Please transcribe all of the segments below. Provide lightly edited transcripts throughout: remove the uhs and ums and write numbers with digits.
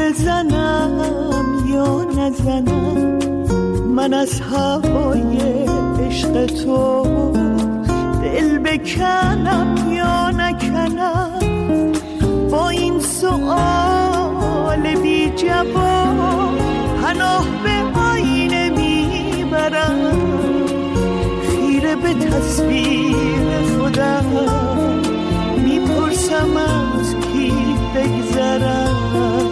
بزنم یا نزنم، من از هوای عشق تو دل بکنم یا نکنم. با این سؤال بی جواب پناه به آینه میبرم، خیره به تصویر خودم میپرسم از کی بگذرم.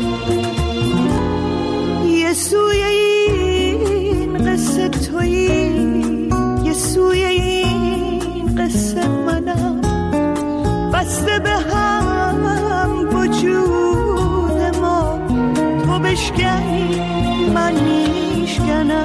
یه سوی این قصه تویی، یه سوی این قصه منم، بسته به هم وجود ما، تو بشکنی من میشکنم.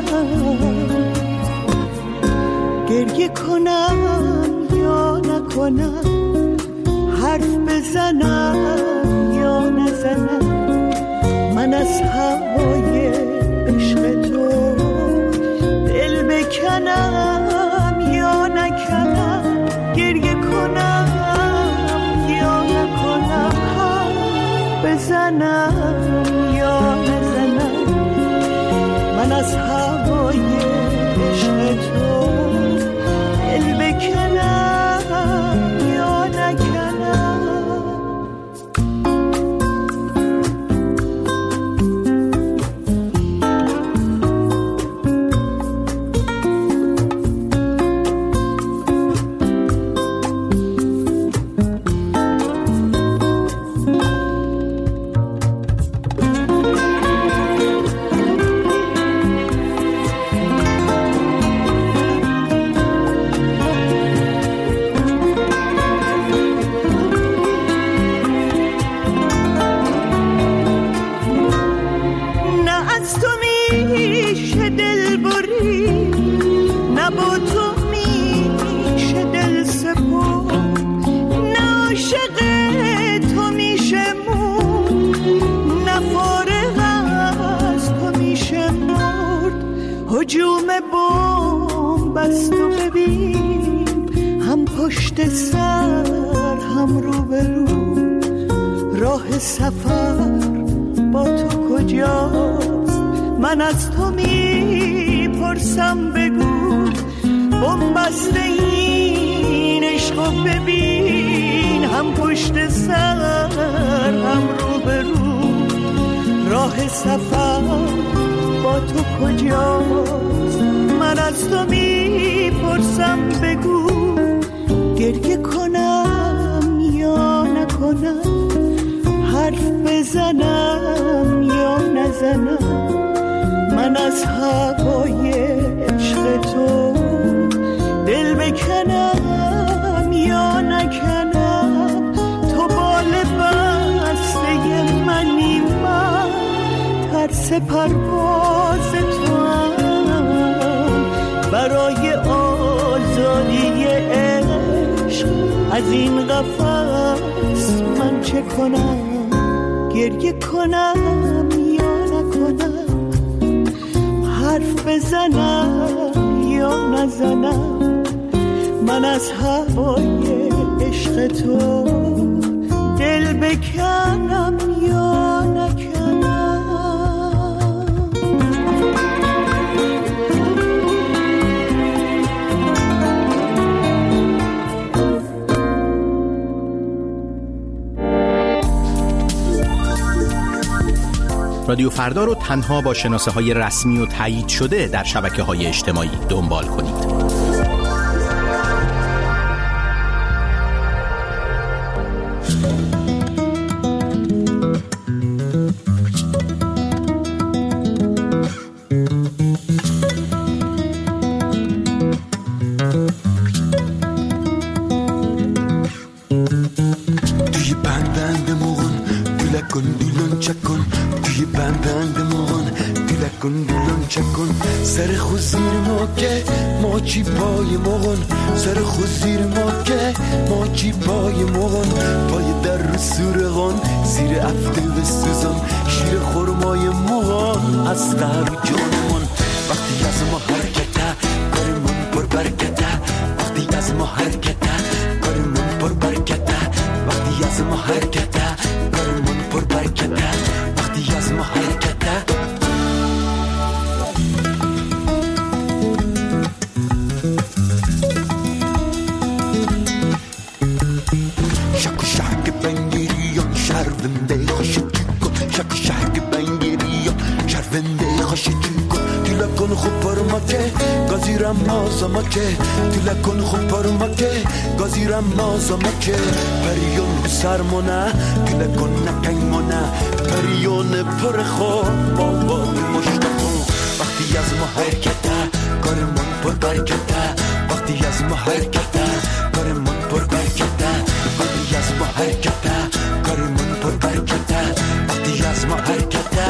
گریه کنم یا نکنم، حرف بزنم یا نزنم، من از هوای عشق تو دل بکنم یا نکنم. گریه کنم یا نکنم، حرف بزنم یا نزنم، من از هوای عشق تو دل بکنم یا نکنم. هجوم بمب است و ببین، هم پشت سر هم رو به رو، راه سفر با تو کجاست؟ من از تو میپرسم بگو، بمب است این عشق و ببین، هم پشت سر هم رو به رو، راه سفر با تو کجاست؟ من از تو میپرسم بگو، گریه کنم یا نکنم، حرف بزنم یا نزنم، من از هوای عشق تو دل بکنم یا نکنم. تو بال بسته منی، من ترس پرواز تو هم، برای آزادی عشق از این قفس من چه کنم؟ گریه کنم یا نکنم، حرف بزنم یا نزنم، من از هوای عشق تو دل بکنم یا نکنم. رادیو فردا رو تنها با شناسه‌های رسمی و تایید شده در شبکه‌های اجتماعی دنبال کنید. سر خود زیر ما که ماچی پای مغن، سر خود زیر ما که ماچی پای مغن، پای در رو سورغان زیر افته و سوزان، شیر خورمای مغان از قهر جانمون. وقتی از ما حرکته کارمون پر برکته، وقتی از ما حرکته کارمون پر برکته، وقتی از ما حرکته کارمون پر برکته، وقتی vende khashchico ti la con khopar make gaziram mazamake ti la con khopar make gaziram mazamake perion sarmona ti la con nakaimona perion پر خواب بابا مشتاقم وقتی از ما حرکته کارمون پر برکته وقتی از ما حرکته کارمون پر برکته وقتی از ما حرکته کارمون پر برکته وقتی از ما حرکته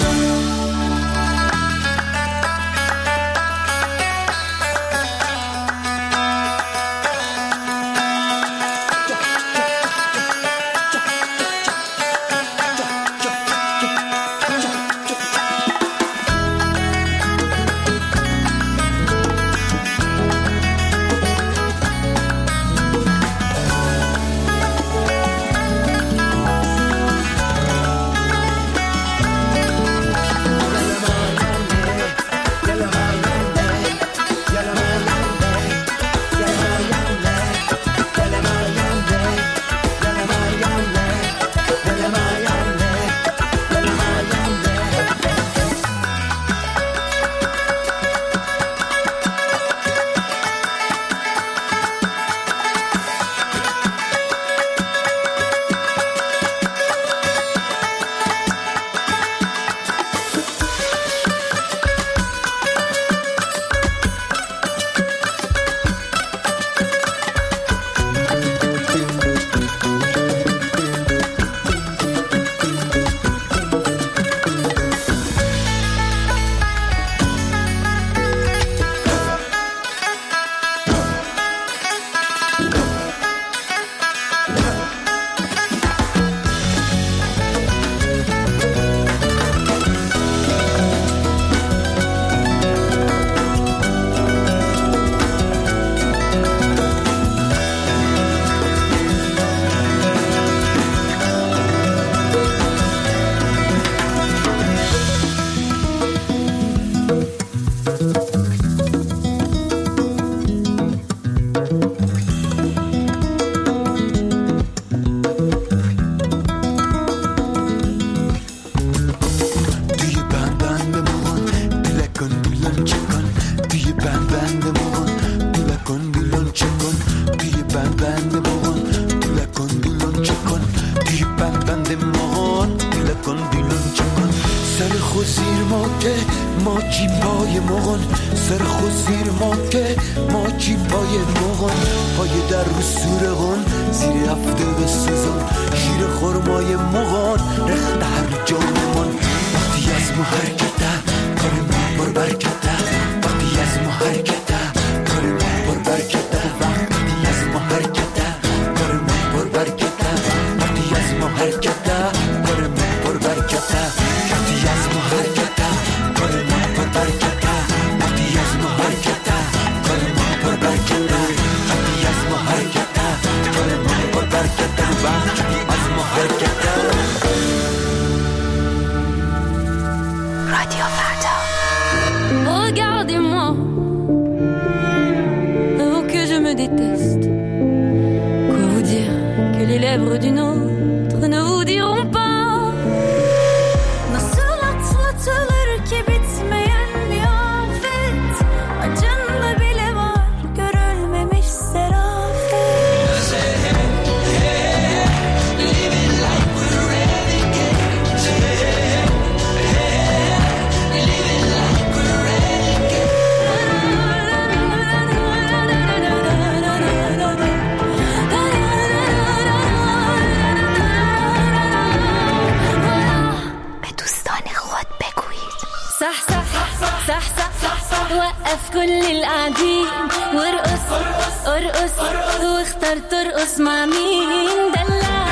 وقف كل القاعدين وارقص ارقص واختار ترقص مع مين دلع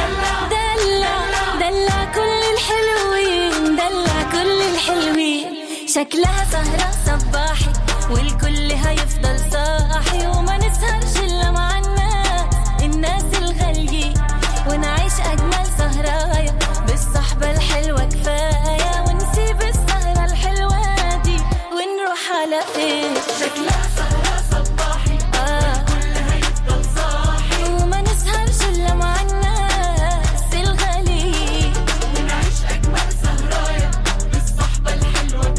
دلع دلع كل الحلوين دلع كل الحلوين شكلها سهرة صباحي والكل هيفضل صاحي وما نسهرش إلا مع الناس الغاليين ونعيش أجمل سهرايا بالصحبة الحلوة كفاية ونسيب السهرة الحلوة دي ونروح على فين شكلها سهرة صباحي الكل هيفضل صاحي وما نسهرش إلا مع الناس الغاليين ونعيش أجمل سهرايا بالصحبة الحلوة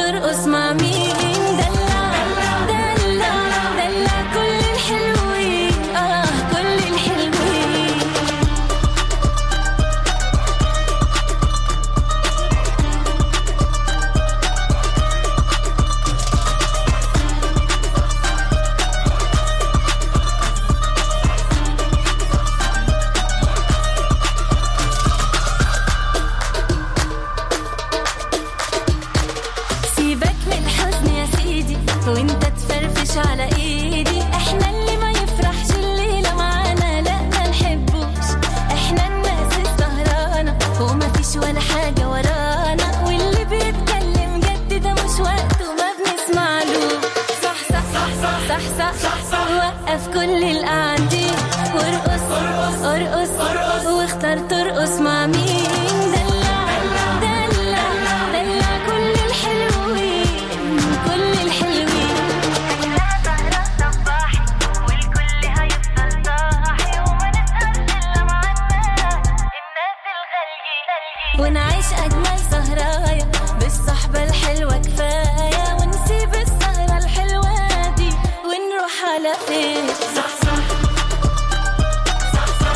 ترقص مع مين؟ دلع دلع دلع كل الحلوين كل الحلوين. وانت تفرفش على ايدي، احنا اللي ما يفرحش الليلة معانا لا ما نحبوش، احنا الناس السهرانة وما فيش ولا حاجة ورانا، واللي بيتكلم جد ده مش وقته ما بنسمعلوش. صح صح صح صح صح صح صح وقف كل القاعدين وارقص ارقص ارقص واختار ترقص مع مين؟ دلع دلع دلع كل الحلوين كل الحلوين. ونعيش أجمل سهرايا بالصحبة الحلوة كفاية، ونسيب السهرة الحلوة دي ونروح على فين؟ صح صح صح صح.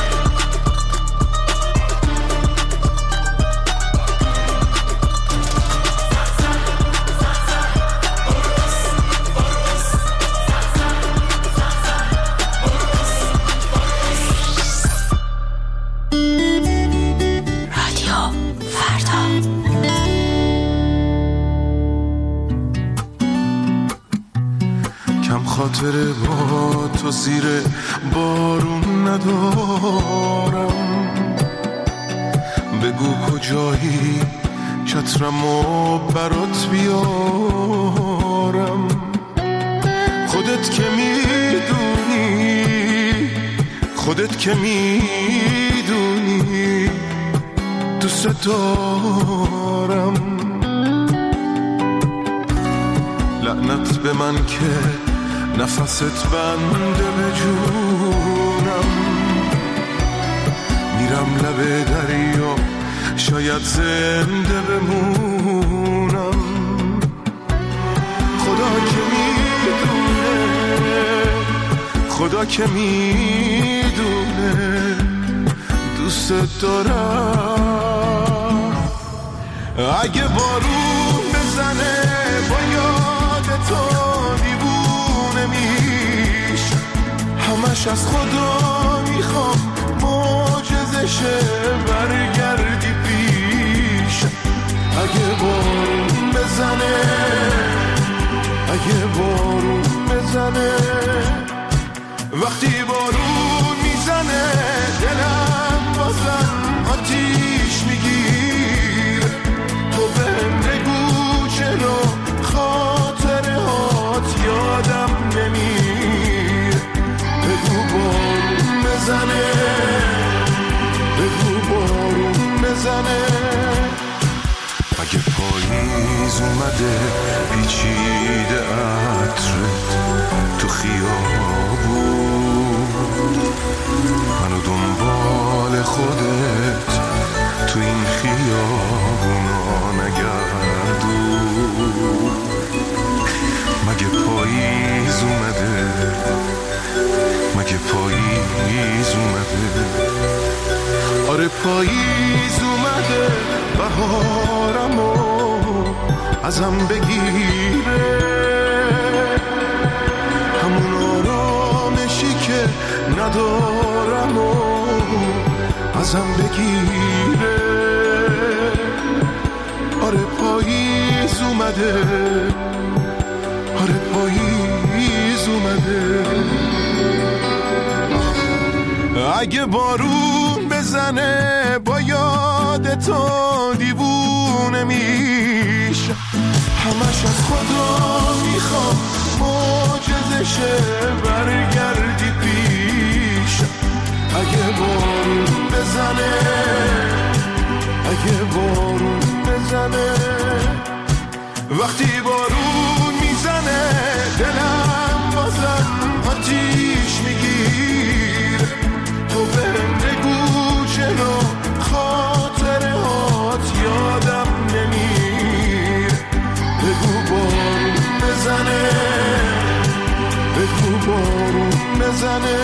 خاطر با تو زیر بارون ندارم، بگو کجایی چترمو برات بیارم. خودت که میدونی خودت که میدونی دوست دارم. لعنت به من که نفست بنده به جونم، میرم لب دریا شاید زنده بمونم. خدا که میدونه دوست دارم. اگه بارون بزنه با یاد تو دیوونه میش، همش از خدا میخوام معجزشه برگردی پیش. اگه بارون بزنه اگه بارون بزنه، وقتی بارون میزنه دلم بازم آتیش میگیر. تو بهم بگو چرا خاطره هات یادم نمیر. بگو بارون بزنه بگو بارون بزنه. اگه پاییز اومده پیچیده عطرت تو خیابون، منو دنبال خودت تو این خیابونا نگردون. مگه پاییز اومده مگه پاییز اومده؟ آره پاییز اومده بهارمو ازم بگیره، همون آرامشی که ندارم و ازم بگیره. آره پاییز اومده آره پاییز اومده. اگه بارون بزنه با یاد تو دیوونه میشه، همش از خدا میخوام معجزشه برگردی پیش. اگه بارون بزنه اگه بارون بزنه، وقتی بارون میزنه دلم بازم آتیش میگیر. تو بهم بگو چرا خاطره هات یادم نمیر. بگو بزنه، بگو بارون بزنه.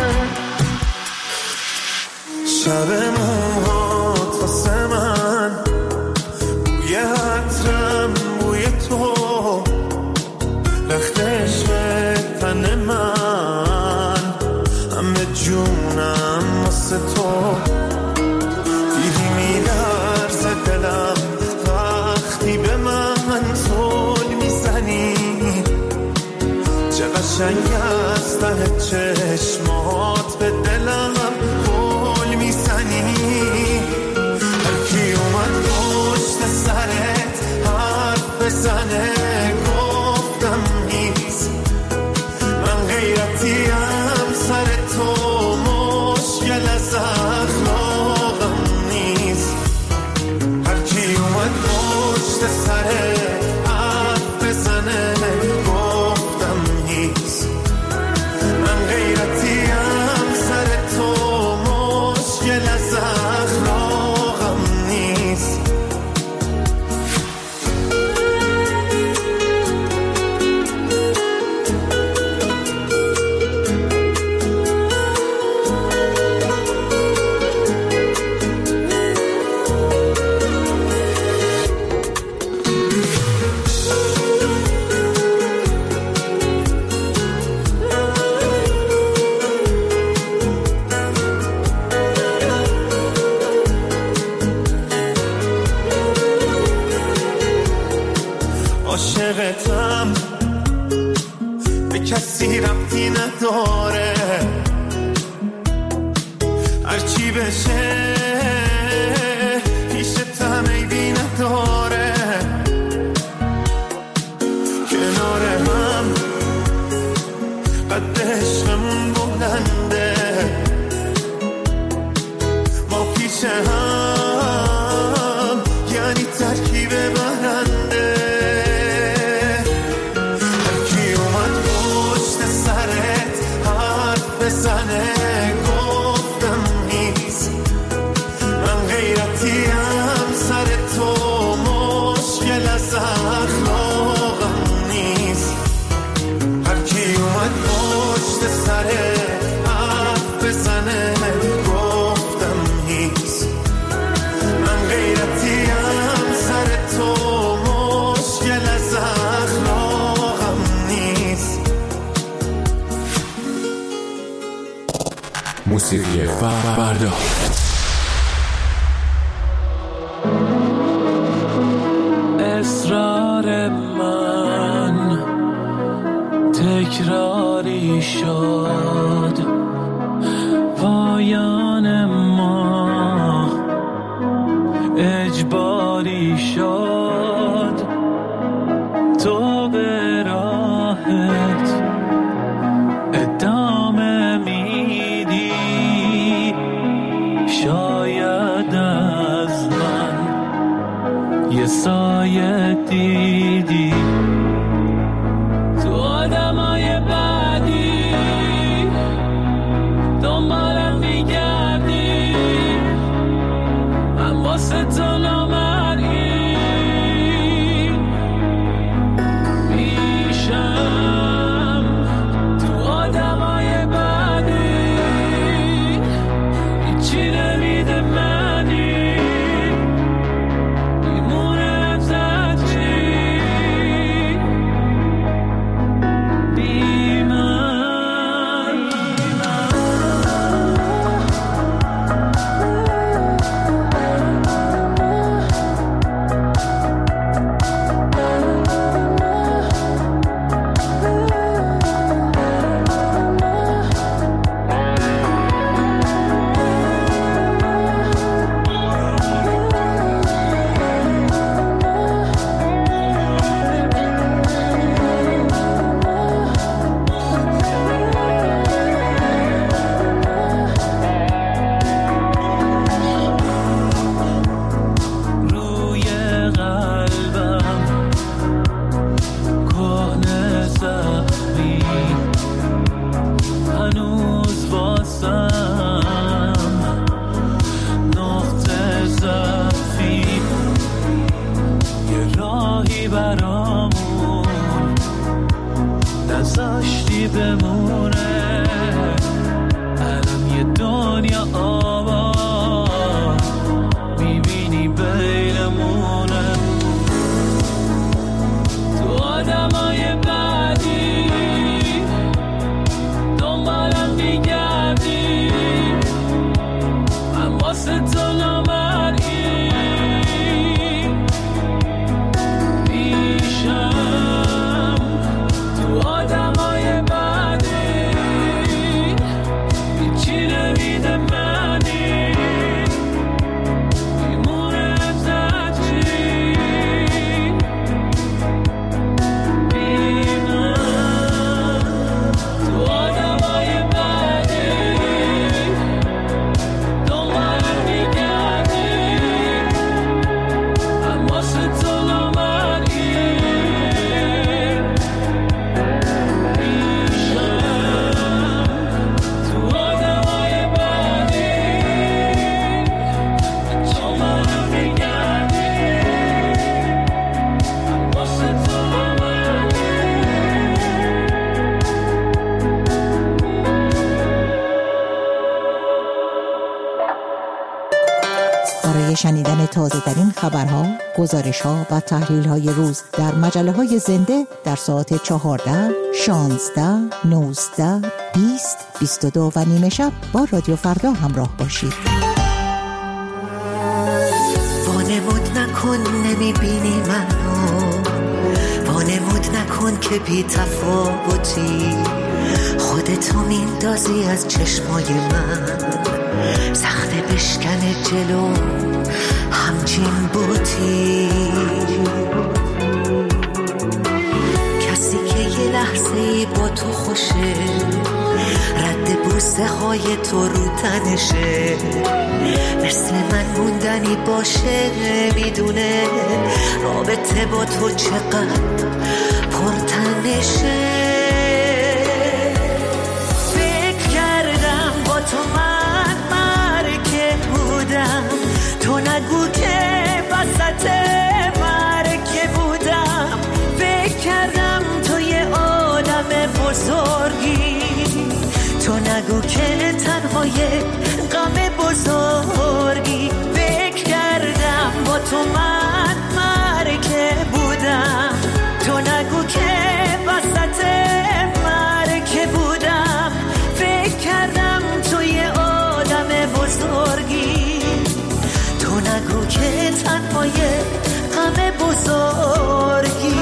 شب موهات واسه من بوی عطرم بوی تو، رختش تن من همه جونم واسه تو. دیدی میلرزه دلم وقتی به من زل میزنی، چه قشنگ از ته چشمات به دلم گل میزنی. هر کی اومد پشت سرت حرف بزنه گفتم نیست، من غیرتیم سر تو مشکل از اخلاقم نیست. هر کی اومد پشت سرت حرف بزنه گفتم نیست، من غیرتیم سر تو مشکل از اخلاقم نیست. عاشقتم به کسی ربطی نداره، هرچی بشه پیشتم عیبی نداره. کنار هم قد عشقمون بلنده، ما پیش هم یعنی ترکیب برنده. بزنه گفتم نیست، من غیرتیم سر تو مشکل از اخلاقم نیست. هر کی اومد پشت سر حرف بزنه گفتم نیست، من غیرتیم سر تو مشکل از اخلاقم نیست. موسیقی فردا. اصرار من تکراری شد، پایان ما اجباری شد. تو به راحت ادامه میدی، شاید از من یه سایه دیدی. تو آدمای بعدی دنبالم میگردی، من واسه تو نامرئی میشم. تو آدمای بعدی هیچی نمیده منی، میمونه ازت چی بی من. برای شنیدن تازه‌ترین خبرها، گزارش‌ها و تحلیل‌های روز در مجله‌های زنده در ساعت 14، 16، 19، 20، 22 و نیمه شب با رادیو فردا همراه باشید. وانمود نکن نمیبینی منو، وانمود نکن که بی تفاوتی، خودتو میندازی از چشمای من، سخته بشکنه جلو همچین بوتی. کسی که یه لحظه ای با تو خوشه، رد بوسه های تو رو تنشه، مثل من موندنی باشه، میدونه رابطه با تو چقدر پرتنشه. فکر کردم با تو من مرکه بودم، تو نگو که وسط مرکه بودم. فکر کردم تو یه آدم بزرگی، تو نگو که تنهای غم بزرگی. فکر کردم با تو من مرکه بودم، تو نگو که وسط مرکه بودم. فکر کردم تو یه آدم بزرگی، تو نگو که تنهای غم بزرگی.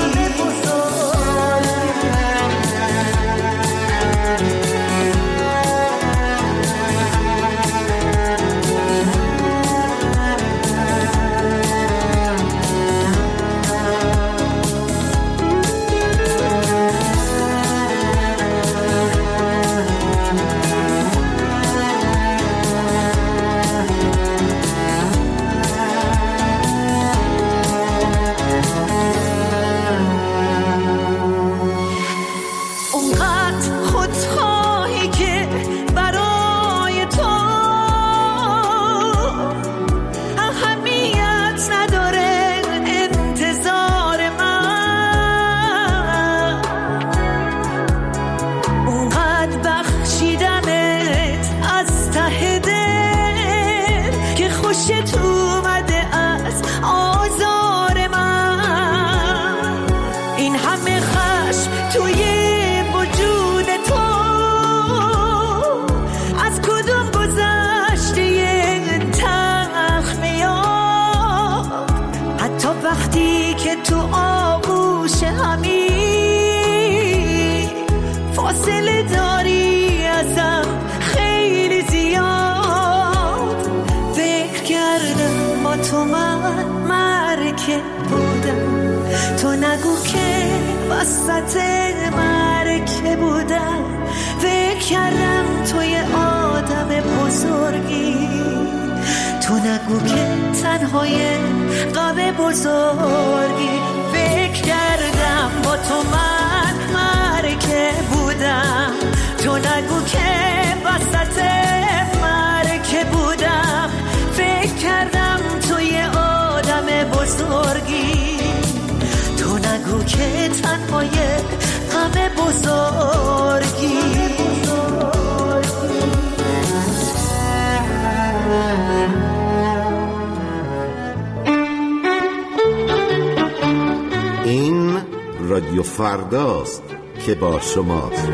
تو نگو که وسط مرکه بودم. فکر کردم تو یه آدم بزرگی، تو نگو که تنهای غم بزرگی. فکر کردم با تو من مرکه بودم، تو نگو که وسط مرکه بودم. فکر کردم تو یه آدم بزرگی، تو نگو که تنهای غم بزرگی. این رادیو فرداست که با شماست.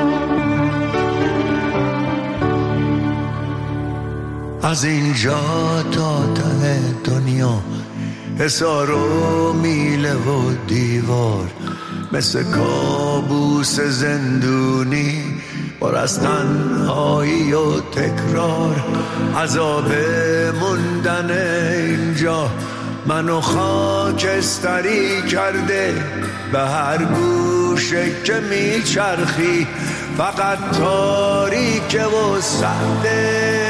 از اینجا تا ته دنیا حصار و میله و دیوار، مثل کابوس زندونی پر از تنهایی و تکرار. عذاب موندن اینجا منو خاکستری کرده، به هر گوشه که میچرخی فقط تاریکه و سرده.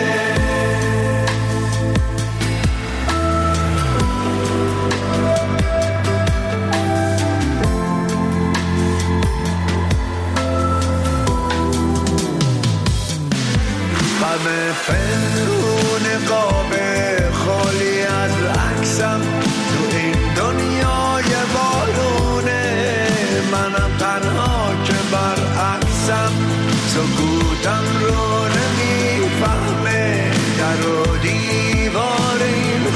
غم پنهون قاب خالی از عکسم تو این دنیای بارونه، منم تنها که برعکسم، سکوتم رو نمیفهمه، در و دیوار این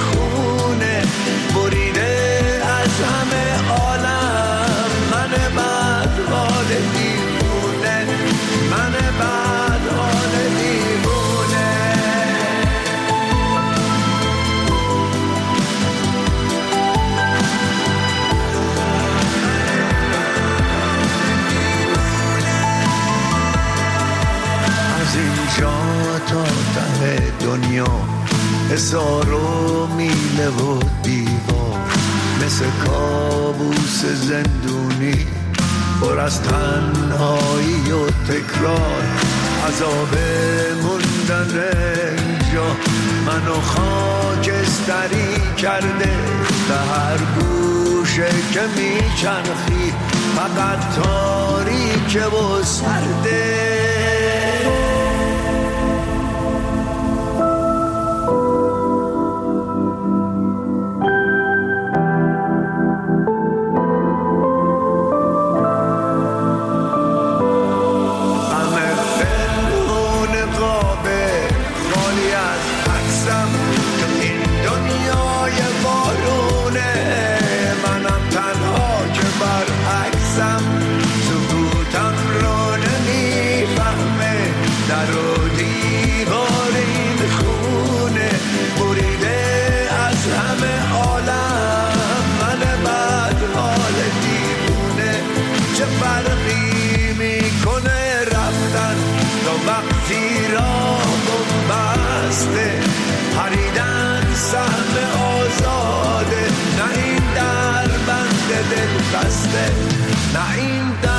دنیا حصار و میله و دیوار، مثل کابوس زندونی پر از تنهایی و تکرار، عذاب موندن اینجا منو خاکستری کرده. به هر گوشه که میچرخی فقط تاریکه و سرده. چه فرقی میکنه رفتن تا وقتی راه بسته، پریدن سهم آزاده، نه این در بند دل بسته، نه این در